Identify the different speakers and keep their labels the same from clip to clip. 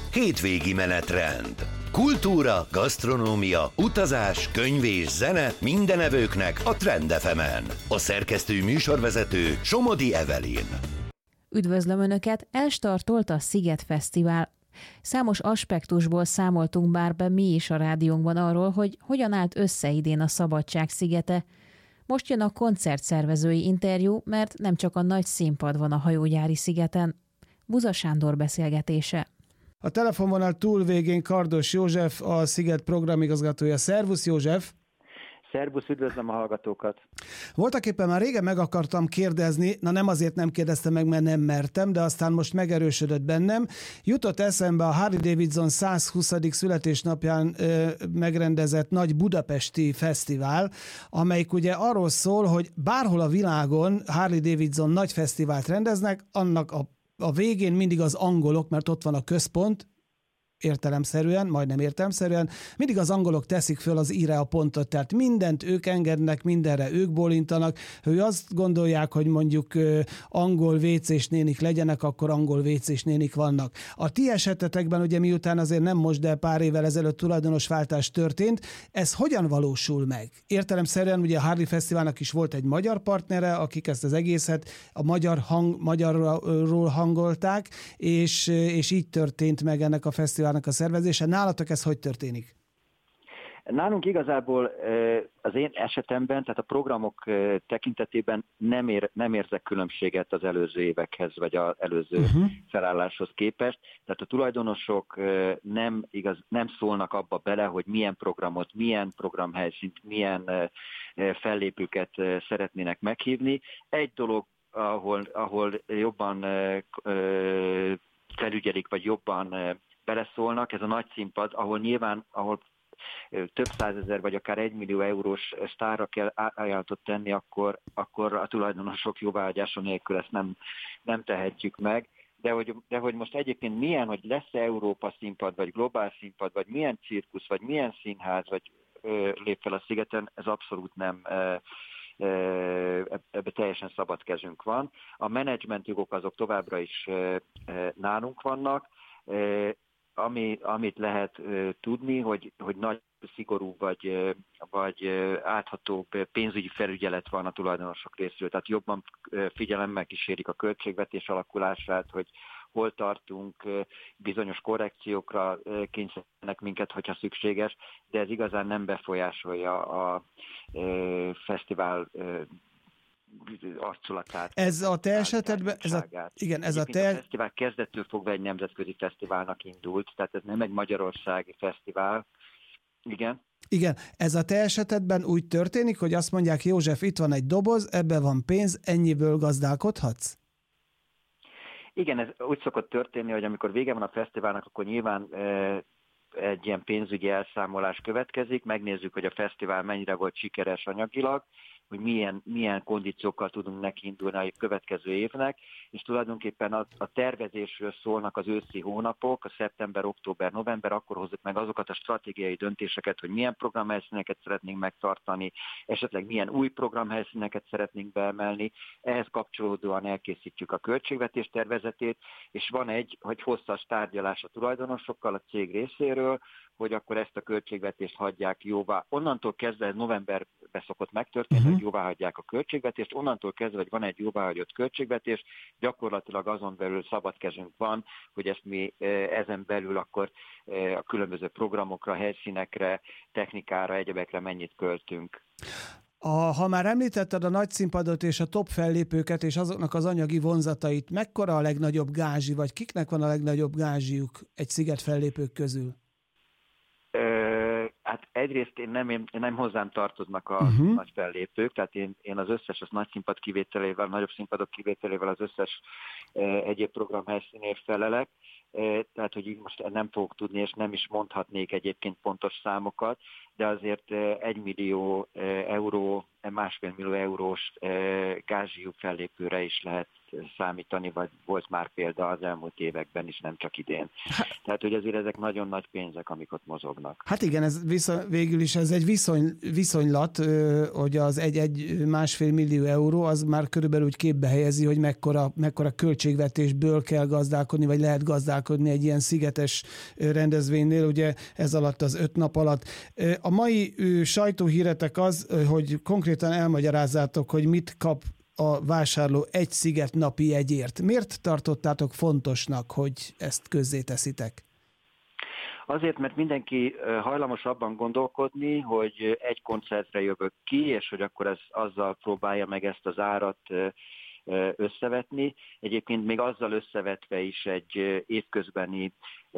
Speaker 1: hétvégi menetrend. Kultúra, gasztronómia, utazás, könyv és zene minden evőknek a Trend FM-en. A szerkesztő műsorvezető Somodi Evelyn.
Speaker 2: Üdvözlöm Önöket, elstartolt a Sziget Fesztivál. Számos aspektusból számoltunk már be mi is a rádiónkban arról, hogy hogyan állt össze idén a Szabadság szigete. Most jön a koncertszervezői interjú, mert nem csak a nagy színpad van a hajógyári szigeten. Buza Sándor beszélgetése.
Speaker 3: A telefonvonal túlvégén Kardos József, a Sziget programigazgatója. Szervusz József!
Speaker 4: Szervusz, üdvözlöm a hallgatókat!
Speaker 3: Voltaképpen már régen meg akartam kérdezni, nem azért nem kérdeztem meg, mert nem mertem, de aztán most megerősödött bennem. Jutott eszembe a Harley Davidson 120. születésnapján megrendezett nagy budapesti fesztivál, amelyik ugye arról szól, hogy bárhol a világon Harley Davidson nagy fesztivált rendeznek, annak a végén mindig az angolok, mert ott van a központ, értelemszerűen, majdnem értelemszerűen, mindig az angolok teszik föl az íre a pontot, tehát mindent ők engednek, mindenre ők bólintanak, ha ő azt gondolják, hogy mondjuk angol WC-s nénik legyenek, akkor angol WC-s nénik vannak. A ti esetetekben ugye miután azért nem most, de pár évvel ezelőtt tulajdonosváltás történt, ez hogyan valósul meg? Értelemszerűen ugye a Harley Fesztiválnak is volt egy magyar partnere, akik ezt az egészet a magyarról hangolták, és így történt meg ennek a fesztiválnak a szervezése. Nálatok ez hogy történik?
Speaker 4: Nálunk igazából az én esetemben, tehát a programok tekintetében nem érzek különbséget az előző évekhez, vagy az előző felálláshoz képest. Tehát a tulajdonosok nem szólnak abba bele, hogy milyen programot, milyen programhelyszínt, milyen fellépőket szeretnének meghívni. Egy dolog, ahol jobban felügyelik, vagy jobban beleszólnak, ez a nagy színpad, ahol több százezer vagy akár 1 millió eurós sztárra kell ajánlatot tenni, akkor a tulajdonosok jóváhagyása nélkül ezt nem tehetjük meg. De hogy most egyébként milyen, hogy lesz-e Európa színpad, vagy globál színpad, vagy milyen cirkusz, vagy milyen színház, vagy lép fel a szigeten, ez abszolút nem, ebbe teljesen szabad kezünk van. A menedzsment jogok azok továbbra is nálunk vannak. Amit lehet tudni, hogy nagy szigorú vagy átható pénzügyi felügyelet van a tulajdonosok részéről, tehát jobban figyelemmel kísérik a költségvetés alakulását, hogy hol tartunk, bizonyos korrekciókra kényszerítenek minket, hogyha szükséges, de ez igazán nem befolyásolja a fesztivál arculatát.
Speaker 3: Ez a te esetedben,
Speaker 4: a fesztivál kezdettől fogva egy nemzetközi fesztiválnak indult, tehát ez nem egy magyarországi fesztivál. Igen.
Speaker 3: Igen, ez a te esetedben úgy történik, hogy azt mondják, József, itt van egy doboz, ebben van pénz, ennyiből gazdálkodhatsz?
Speaker 4: Igen, ez úgy szokott történni, hogy amikor vége van a fesztiválnak, akkor nyilván egy ilyen pénzügyi elszámolás következik, megnézzük, hogy a fesztivál mennyire volt sikeres anyagilag, hogy milyen kondíciókkal tudunk nekiindulni a következő évnek, és tulajdonképpen a tervezésről szólnak az őszi hónapok, a szeptember, október, november, akkor hozzuk meg azokat a stratégiai döntéseket, hogy milyen programhelyszíneket szeretnénk megtartani, esetleg milyen új programhelyszíneket szeretnénk beemelni, ehhez kapcsolódóan elkészítjük a költségvetés tervezetét, és van egy hosszas tárgyalás a tulajdonosokkal a cég részéről, hogy akkor ezt a költségvetést hagyják jóvá. Onnantól kezdve, ez novemberben szokott megtörténni, hogy jóvá hagyják a költségvetést, onnantól kezdve, hogy van egy jóváhagyott költségvetés, gyakorlatilag azon belül szabad kezünk van, hogy ezt mi ezen belül akkor a különböző programokra, helyszínekre, technikára, egyebekre mennyit költünk.
Speaker 3: Ha már említetted a nagy színpadot és a top fellépőket és azoknak az anyagi vonzatait, mekkora a legnagyobb gázsi, vagy kiknek van a legnagyobb gázsiuk egy sziget fellépők közül?
Speaker 4: Hát egyrészt nem hozzám tartoznak a nagy fellépők, tehát én az összes, az nagy színpad kivételével, nagyobb színpadok kivételével az összes egyéb program helyszínért felelek, tehát hogy így most nem fogok tudni, és nem is mondhatnék egyébként pontos számokat, de azért 1 millió euró, 1,5 millió eurós gázsiú fellépőre is lehet számítani, vagy volt már példa az elmúlt években is, nem csak idén. Tehát, hogy azért ezek nagyon nagy pénzek, amik ott mozognak.
Speaker 3: Hát igen, végül is ez egy viszonylat, hogy az egy másfél millió euró, az már körülbelül úgy képbe helyezi, hogy mekkora költségvetésből kell gazdálkodni, vagy lehet gazdálkodni egy ilyen szigetes rendezvénynél, ugye ez alatt az 5 nap alatt. A mai sajtóhíretek az, hogy konkrétan elmagyarázzátok, hogy mit kap a vásárló egy sziget napi jegyért. Miért tartottátok fontosnak, hogy ezt közzéteszitek?
Speaker 4: Azért, mert mindenki hajlamos abban gondolkodni, hogy egy koncertre jövök ki, és hogy akkor azzal próbálja meg ezt az árat összevetni. Egyébként még azzal összevetve is egy évközbeni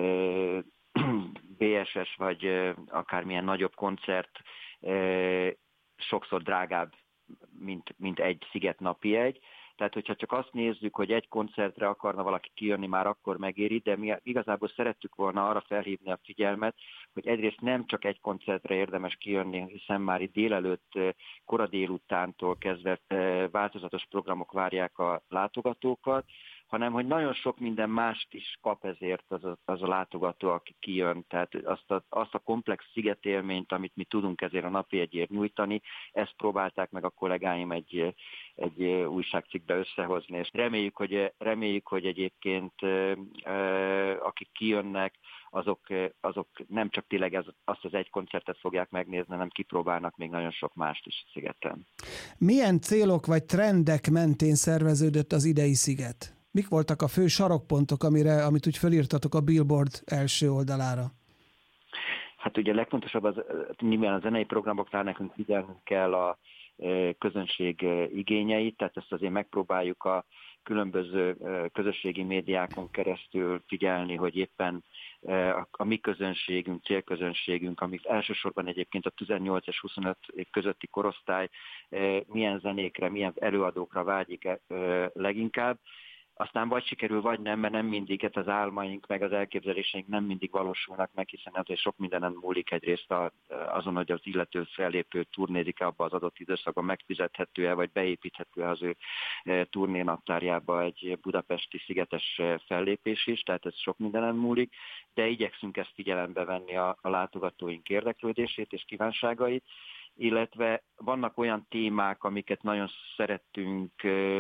Speaker 4: BSS vagy akármilyen nagyobb koncert sokszor drágább, mint egy sziget napi jegy. Tehát, hogyha csak azt nézzük, hogy egy koncertre akarna valaki kijönni, már akkor megéri, de mi igazából szerettük volna arra felhívni a figyelmet, hogy egyrészt nem csak egy koncertre érdemes kijönni, hiszen már itt délelőtt, kora délutántól kezdve változatos programok várják a látogatókat, hanem hogy nagyon sok minden mást is kap ezért az a látogató, aki kijön. Tehát azt a komplex szigetélményt, amit mi tudunk ezért a napjegyért nyújtani, ezt próbálták meg a kollégáim egy újságcikkbe összehozni, és reméljük, hogy egyébként akik kijönnek, azok nem csak tényleg azt az egy koncertet fogják megnézni, hanem kipróbálnak még nagyon sok mást is a szigeten.
Speaker 3: Milyen célok vagy trendek mentén szerveződött az idei sziget? Mik voltak a fő sarokpontok, amit úgy felírtatok a Billboard első oldalára?
Speaker 4: Hát ugye a legfontosabb nyilván a zenei programoknál nekünk figyelnünk kell a közönség igényeit, tehát ezt azért megpróbáljuk a különböző közösségi médiákon keresztül figyelni, hogy éppen a mi közönségünk, célközönségünk, amit elsősorban egyébként a 18 és 25 közötti korosztály milyen zenékre, milyen előadókra vágyik leginkább. Aztán vagy sikerül, vagy nem, mert nem mindig az álmaink, meg az elképzeléseink nem mindig valósulnak meg, hiszen azért sok mindenen múlik egyrészt azon, hogy az illető fellépő turnézik abba az adott időszakban, megfizethető-e, vagy beépíthető-e az ő turnénaptárjába egy budapesti szigetes fellépés is, tehát ez sok mindenen múlik, de igyekszünk ezt figyelembe venni a látogatóink érdeklődését és kívánságait, illetve vannak olyan témák, amiket nagyon szerettünk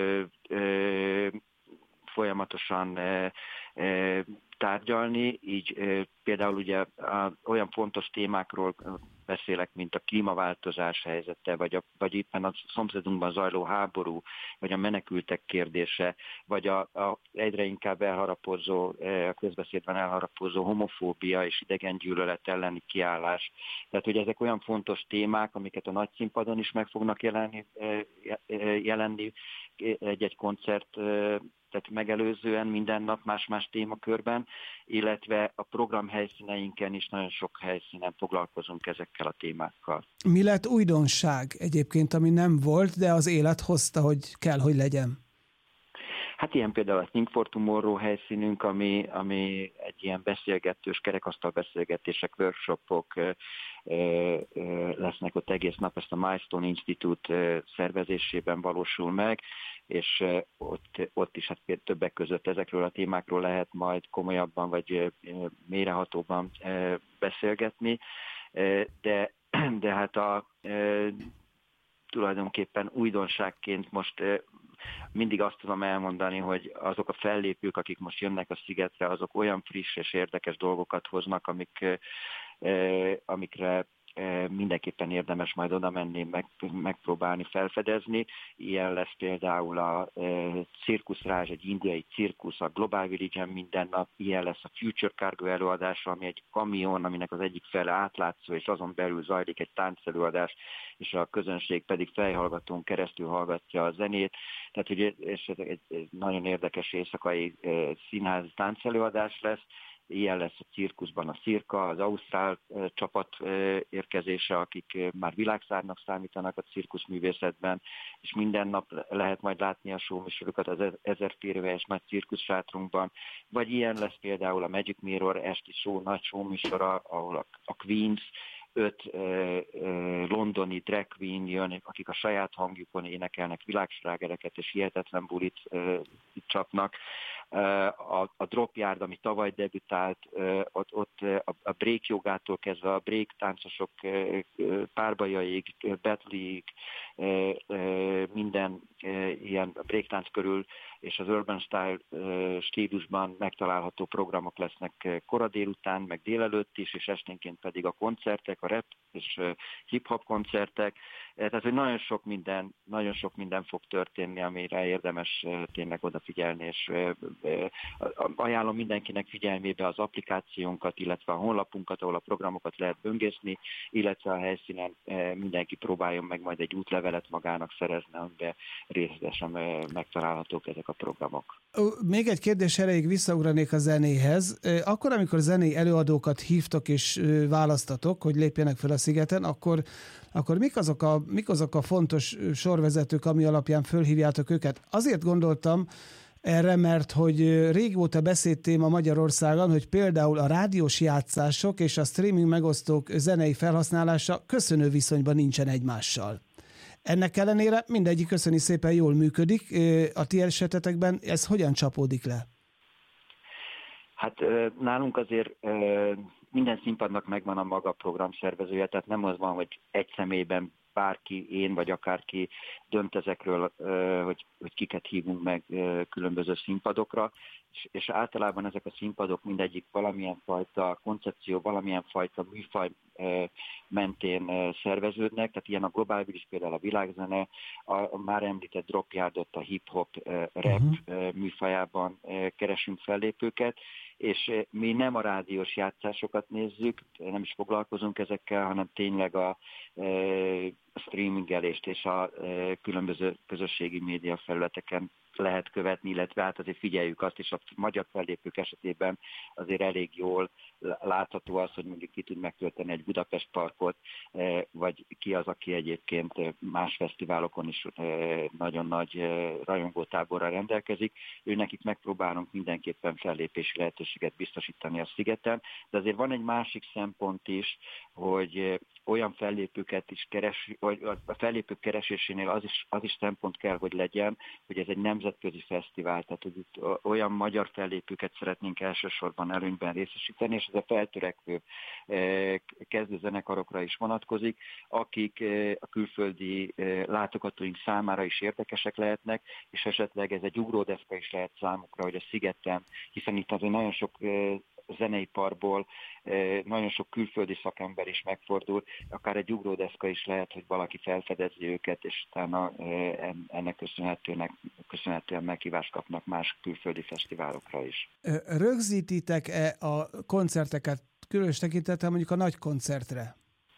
Speaker 4: folyamatosan tárgyalni, így például ugye olyan fontos témákról beszélek, mint a klímaváltozás helyzete, vagy éppen a szomszédunkban zajló háború, vagy a menekültek kérdése, vagy a egyre inkább elharapózó, a közbeszédben elharapózó homofóbia és idegengyűlölet elleni kiállás. Tehát, hogy ezek olyan fontos témák, amiket a nagy színpadon is meg fognak jelenni egy-egy koncert, tehát megelőzően minden nap más-más témakörben, illetve a program helyszíneinken is nagyon sok helyszínen foglalkozunk ezekkel a témákkal.
Speaker 3: Mi lett újdonság egyébként, ami nem volt, de az élet hozta, hogy kell, hogy legyen?
Speaker 4: Hát ilyen például a Think for Tomorrow helyszínünk, ami egy ilyen beszélgetős, kerekasztal beszélgetések, workshopok lesznek ott egész nap, ezt a Milestone Institute szervezésében valósul meg, és ott is hát többek között ezekről a témákról lehet majd komolyabban vagy mélyrehatóban beszélgetni, de hát tulajdonképpen újdonságként most mindig azt tudom elmondani, hogy azok a fellépők, akik most jönnek a szigetre, azok olyan friss és érdekes dolgokat hoznak, amikre mindenképpen érdemes majd oda menni, megpróbálni felfedezni. Ilyen lesz például a Circus Raj, egy indiai cirkusz, a Global Village-en minden nap, ilyen lesz a Future Cargo előadása, ami egy kamion, aminek az egyik fele átlátszó, és azon belül zajlik egy táncelőadás, és a közönség pedig fejhallgatón keresztül hallgatja a zenét. Tehát, hogy ez egy nagyon érdekes éjszakai színházi táncelőadás lesz. Ilyen lesz a cirkuszban a Cirka, az ausztrál csapat érkezése, akik már világszárnak számítanak a cirkuszművészetben, és minden nap lehet majd látni a showműsorokat az 1000 férőhelyes nagy cirkuszsátrunkban. Vagy ilyen lesz például a Magic Mirror esti nagy showműsora, ahol a Queens 5 londoni drag queen jön, akik a saját hangjukon énekelnek világslágereket, és hihetetlen bulit csapnak. A Dropyard, ami tavaly debütált, ott a break jogától kezdve a break táncosok párbajaiig, battleig, minden ilyen breaktánc körül és az urban style stílusban megtalálható programok lesznek kora délután, meg délelőtt is, és esténként pedig a koncertek, a rap és hip-hop koncertek. Tehát, hogy nagyon sok minden fog történni, amire érdemes tényleg odafigyelni, és ajánlom mindenkinek figyelmébe az applikációnkat, illetve a honlapunkat, ahol a programokat lehet böngészni, illetve a helyszínen mindenki próbáljon meg majd egy útlevelet magának szerezni, amiben részletesen megtalálhatók ezek a programok.
Speaker 3: Még egy kérdés erejéig visszaugranék a zenéhez. Akkor, amikor zenei előadókat hívtok és választatok, hogy lépjenek fel a szigeten, akkor mik azok a fontos sorvezetők, ami alapján fölhívjátok őket? Azért gondoltam erre, mert hogy régóta beszédtéma Magyarországon, hogy például a rádiós játszások és a streaming megosztók zenei felhasználása köszönő viszonyban nincsen egymással. Ennek ellenére mindegyik köszöni szépen jól működik. A ti esetetekben ez hogyan csapódik le?
Speaker 4: Hát nálunk azért minden színpadnak megvan a maga programszervezője, tehát nem az van, hogy egy személyben bárki, én vagy akárki dönt ezekről, hogy kiket hívunk meg különböző színpadokra, és általában ezek a színpadok mindegyik valamilyen fajta koncepció, valamilyen fajta műfaj mentén szerveződnek, tehát ilyen a globális, például a világzene, a már említett Dropyardot, a hip-hop rap műfajában keresünk fellépőket, és mi nem a rádiós játszásokat nézzük, nem is foglalkozunk ezekkel, hanem tényleg a streamingelést és a különböző közösségi média felületeken lehet követni, illetve hát azért figyeljük azt, és a magyar fellépők esetében azért elég jól látható az, hogy mondjuk ki tud megtölteni egy Budapest parkot, vagy ki az, aki egyébként más fesztiválokon is nagyon nagy rajongótáborral rendelkezik. Nekik megpróbálunk mindenképpen fellépési lehetőséget biztosítani a szigeten, de azért van egy másik szempont is, hogy olyan fellépőket is vagy a fellépők keresésénél az is szempont kell, hogy legyen, hogy ez egy nemzetközi fesztivál, tehát hogy itt olyan magyar fellépőket szeretnénk elsősorban előnyben részesíteni, és ez a feltörekvő kezdőzenekarokra is vonatkozik, akik a külföldi látogatóink számára is érdekesek lehetnek, és esetleg ez egy ugródeszka is lehet számukra, hogy a szigeten, hiszen itt azért nagyon sok zeneiparból nagyon sok külföldi szakember is megfordul, akár egy ugródeszka is lehet, hogy valaki felfedezi őket, és utána ennek köszönhetően meghívást kapnak más külföldi fesztiválokra is.
Speaker 3: Rögzítitek-e a koncerteket, különös tekintettel mondjuk a nagy koncertre?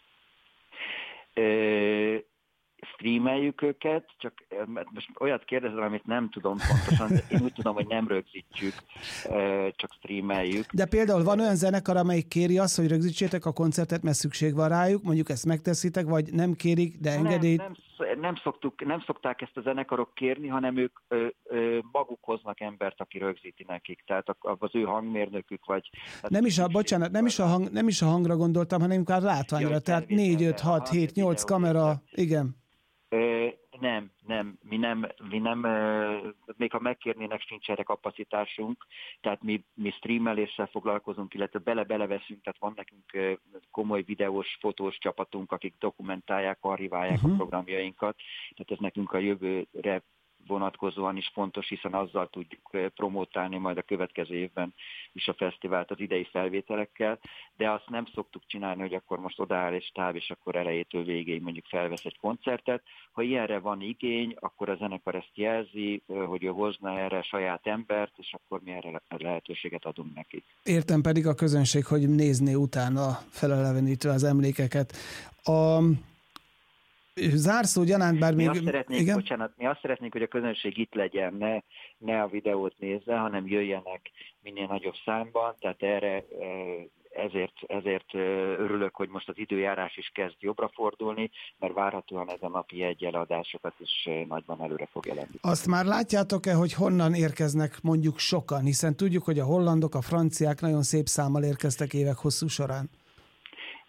Speaker 4: Streameljük őket, csak most olyat kérdezem, amit nem tudom pontosan, de én úgy tudom, hogy nem rögzítjük, csak streameljük.
Speaker 3: De például van olyan zenekar, amelyik kéri azt, hogy rögzítsétek a koncertet, mert szükség van rájuk, mondjuk ezt megteszitek, vagy nem kérik, de engedélyt?
Speaker 4: Nem szokták ezt a zenekarok kérni, hanem ők maguk hoznak embert, aki rögzíti nekik. Tehát az ő hangmérnökük, vagy...
Speaker 3: Nem is a hangra gondoltam, hanem inkább látványra. Tehát 4, 5, 6, 7, 8 kamera, igen.
Speaker 4: Nem, mi nem, még ha megkérnének, sincs erre kapacitásunk, tehát mi streameléssel foglalkozunk, illetve beleveszünk, tehát van nekünk komoly videós, fotós csapatunk, akik dokumentálják, archiválják a programjainkat, tehát ez nekünk a jövőre vonatkozóan is fontos, hiszen azzal tudjuk promótálni majd a következő évben is a fesztivált az idei felvételekkel, de azt nem szoktuk csinálni, hogy akkor most odaáll egy stáb, és akkor elejétől végéig mondjuk felvesz egy koncertet. Ha ilyenre van igény, akkor a zenekar ezt jelzi, hogy ő hozna erre saját embert, és akkor mi erre lehetőséget adunk nekik.
Speaker 3: Értem, pedig a közönség, hogy nézné utána felelevenítve az emlékeket. Zárszó gyanánt, bár még...
Speaker 4: Mi azt szeretnénk, hogy a közönség itt legyen, ne a videót nézze, hanem jöjjenek minél nagyobb számban, tehát ezért örülök, hogy most az időjárás is kezd jobbra fordulni, mert várhatóan ez a napi jegyeadásokat is nagyban előre fog jelenni.
Speaker 3: Azt már látjátok-e, hogy honnan érkeznek mondjuk sokan, hiszen tudjuk, hogy a hollandok, a franciák nagyon szép számmal érkeztek évek hosszú során.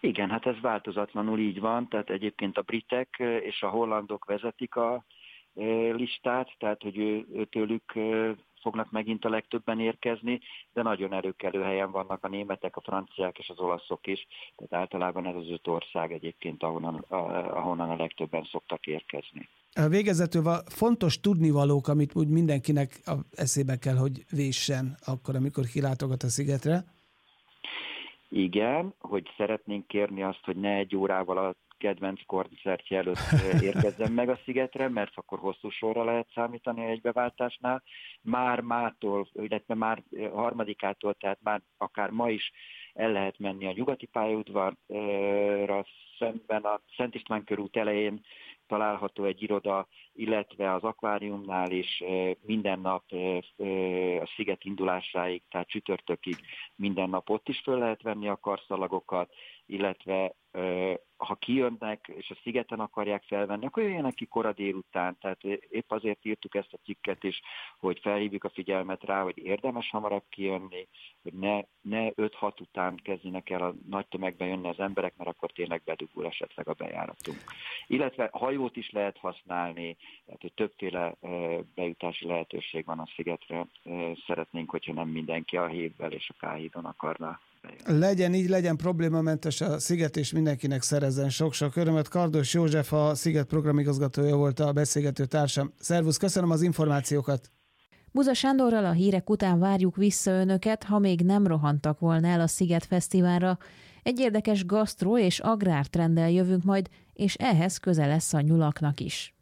Speaker 4: Igen, hát ez változatlanul így van, tehát egyébként a britek és a hollandok vezetik a listát, tehát hogy tőlük fognak megint a legtöbben érkezni, de nagyon előkelő helyen vannak a németek, a franciák és az olaszok is, tehát általában ez az 5 ország egyébként, ahonnan a legtöbben szoktak érkezni.
Speaker 3: Végezetül fontos tudnivalók, amit úgy mindenkinek eszébe kell, hogy véssen akkor, amikor kilátogat a szigetre.
Speaker 4: Igen, hogy szeretnénk kérni azt, hogy ne 1 órával a kedvenc koncertje előtt érkezzen meg a szigetre, mert akkor hosszú sorra lehet számítani a egybeváltásnál. Mától, illetve már 3-ától, tehát már akár ma is el lehet menni a nyugati pályaudvarra, szemben a Szent István körút elején található egy iroda, illetve az akváriumnál is minden nap a sziget indulásáig, tehát csütörtökig minden nap ott is föl lehet venni a karszalagokat, illetve ha kijönnek és a szigeten akarják felvenni, akkor jöjjenek ki kora délután. Tehát épp azért írtuk ezt a cikket is, hogy felhívjuk a figyelmet rá, hogy érdemes hamarabb kijönni, hogy ne 5-6 után kezdjenek el a nagy tömegben jönni az emberek, mert akkor tényleg bedugul esetleg a bejáratunk. Illetve hajót is lehet használni, tehát hogy többféle bejutási lehetőség van a szigetre. Szeretnénk, hogyha nem mindenki a Hévvel és a K-hídon akarna.
Speaker 3: Legyen így, legyen problémamentes a sziget, és mindenkinek szerezzen sok-sok örömet. Kardos József, a Sziget programigazgatója volt a beszélgető társam. Szervusz, köszönöm az információkat!
Speaker 2: Buza Sándorral a hírek után várjuk vissza önöket, ha még nem rohantak volna el a Sziget Fesztiválra. Egy érdekes gasztró és agrártrenddel jövünk majd, és ehhez köze lesz a nyulaknak is.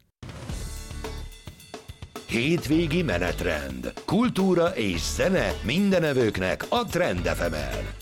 Speaker 1: Hétvégi menetrend. Kultúra és zene mindenevőknek a Trend FM-en.